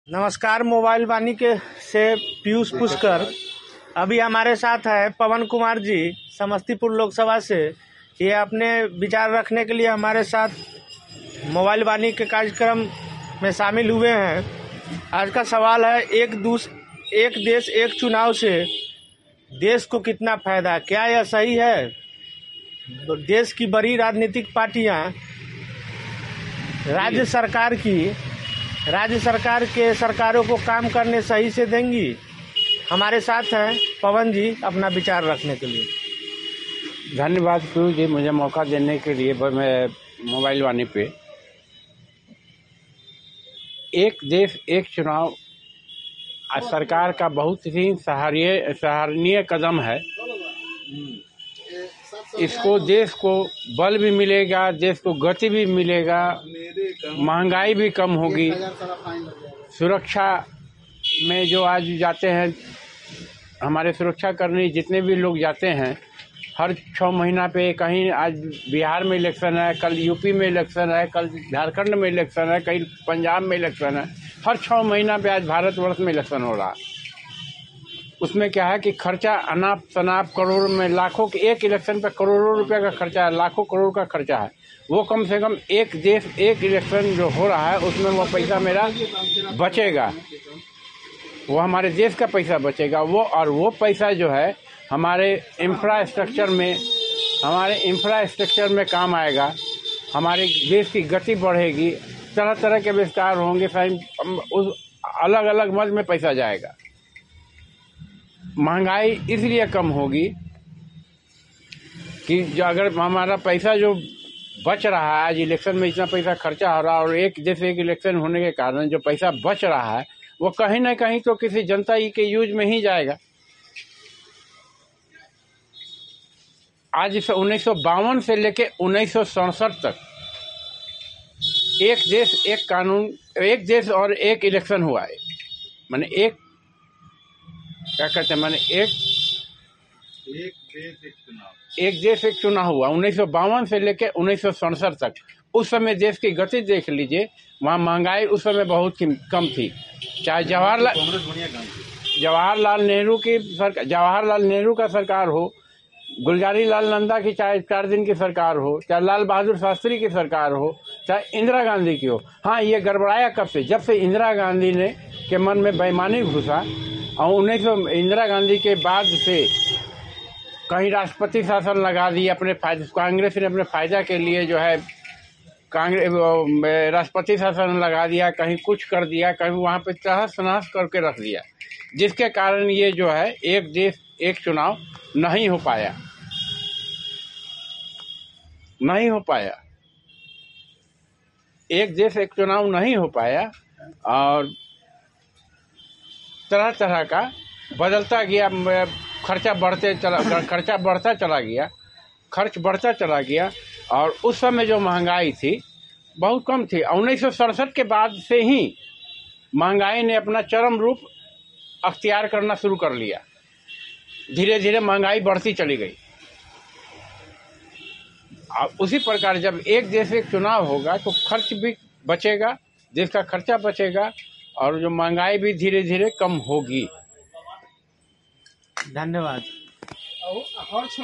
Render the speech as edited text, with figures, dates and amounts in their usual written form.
नमस्कार। मोबाइल वाणी के से पीयूष पुष्कर। अभी हमारे साथ है पवन कुमार जी समस्तीपुर लोकसभा से। ये अपने विचार रखने के लिए हमारे साथ मोबाइल वाणी के कार्यक्रम में शामिल हुए हैं। आज का सवाल है एक देश एक चुनाव से देश को कितना फायदा, क्या यह सही है? देश की बड़ी राजनीतिक पार्टियां राज्य सरकार के सरकारों को काम करने सही से देंगी। हमारे साथ हैं पवन जी अपना विचार रखने के लिए। धन्यवाद पीयूष जी, मुझे मौका देने के लिए। मैं मोबाइल वाणी पे एक देश एक चुनाव आज सरकार का बहुत ही सराहनीय कदम है। इसको देश को बल भी मिलेगा, देश को गति भी मिलेगा, महंगाई भी कम होगी। सुरक्षा में जो आज जाते हैं हमारे सुरक्षा करने जितने भी लोग जाते हैं, हर 6 महीना पे कहीं आज बिहार में इलेक्शन है, कल यूपी में इलेक्शन है, कल झारखंड में इलेक्शन है, कहीं पंजाब में इलेक्शन है। हर 6 महीना पे आज भारतवर्ष में इलेक्शन हो रहा है। उसमें क्या है कि खर्चा अनाप शनाप करोड़ में लाखों के, एक इलेक्शन पे करोड़ों रुपए का खर्चा है, लाखों करोड़ का खर्चा है। वो कम से कम एक देश एक इलेक्शन जो हो रहा है उसमें वो पैसा मेरा बचेगा, वो हमारे देश का पैसा बचेगा। वो पैसा जो है हमारे इंफ्रास्ट्रक्चर में काम आएगा। हमारे देश की गति बढ़ेगी, तरह तरह के विस्तार होंगे, उस अलग अलग मद में पैसा जाएगा। महंगाई इसलिए कम होगी कि जो अगर हमारा पैसा जो बच रहा है, आज इलेक्शन में इतना पैसा खर्चा हो रहा है और एक देश एक इलेक्शन होने के कारण जो पैसा बच रहा है वो कहीं ना कहीं तो किसी जनता के यूज में ही जाएगा। आज 1952 से लेके 1967 तक एक देश एक कानून, एक देश और एक इलेक्शन हुआ है। माने एक क्या कहते हैं, माने एक देश एक चुनाव हुआ 1952 से लेके 1967 तक। उस समय देश की गति देख लीजिए, वहाँ महंगाई उस समय बहुत कम थी। चाहे जवाहरलाल नेहरू का सरकार हो, गुलजारी लाल नंदा की चाहे 4 दिन की सरकार हो, चाहे लाल बहादुर शास्त्री की सरकार हो, चाहे इंदिरा गांधी की हो। हाँ, ये गड़बड़ाया कब से? जब से इंदिरा गांधी ने के मन में बेईमानी घुसा और इंदिरा गांधी के बाद से कहीं राष्ट्रपति शासन लगा दिया अपने फायदे। कांग्रेस ने अपने फायदा के लिए जो है राष्ट्रपति शासन लगा दिया, कहीं कुछ कर दिया, कहीं वहाँ पे तहस नहस करके रख दिया, जिसके कारण ये जो है एक देश एक चुनाव नहीं हो पाया। एक देश एक चुनाव नहीं हो पाया और तरह तरह का बदलता गया, खर्च बढ़ता चला गया। और उस समय जो महंगाई थी बहुत कम थी। 1967 के बाद से ही महंगाई ने अपना चरम रूप अख्तियार करना शुरू कर लिया। धीरे धीरे महंगाई बढ़ती चली गई। और उसी प्रकार जब एक देश एक चुनाव होगा तो खर्च भी बचेगा, देश का खर्चा बचेगा और जो महंगाई भी धीरे धीरे कम होगी। धन्यवाद।